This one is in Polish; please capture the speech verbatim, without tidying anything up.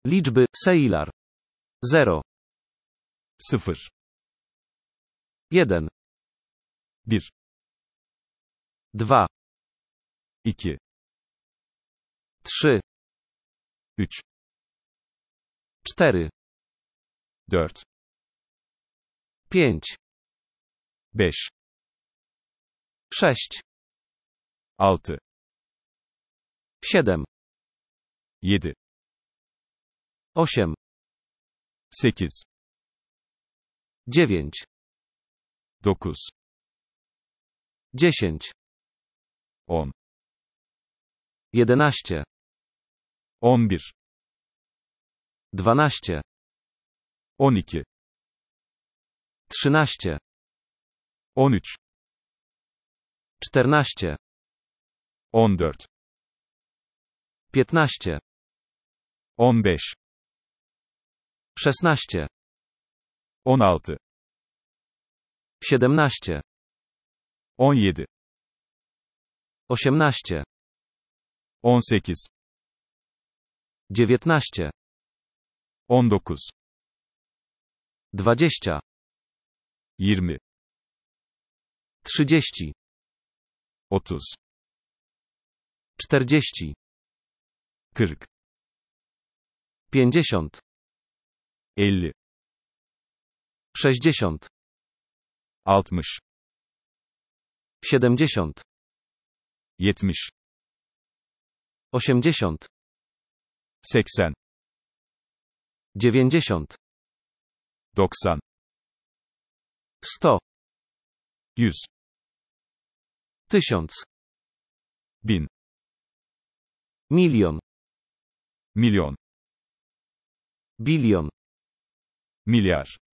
Liczby, Seilar. zero. sıfır, jeden. bir, dwa. iki, trzy. üç, cztery. dört, pięć. beş, sześć. altı, siedem. yedi, osiem. sekiz, dziewięć. dokuz, dziesięć. on, jedenaście. on bir, dwanaście. on iki, trzynaście. on üç, czternaście. on dört, piętnaście. on beş, szesnaście. on altı, siedemnaście. on yedi, osiemnaście. on sekiz, dziewiętnaście. on dokuz, dwadzieścia. yirmi, trzydzieści. otuz, czterdzieści. kırk, pięćdziesiąt. elli, sześćdziesiąt. altmış, siedemdziesiąt. yetmiş, osiemdziesiąt. seksen, dziewięćdziesiąt. doksan, sto. yüz, tysiąc. bin, Milion. milyon, Bilion. milyar.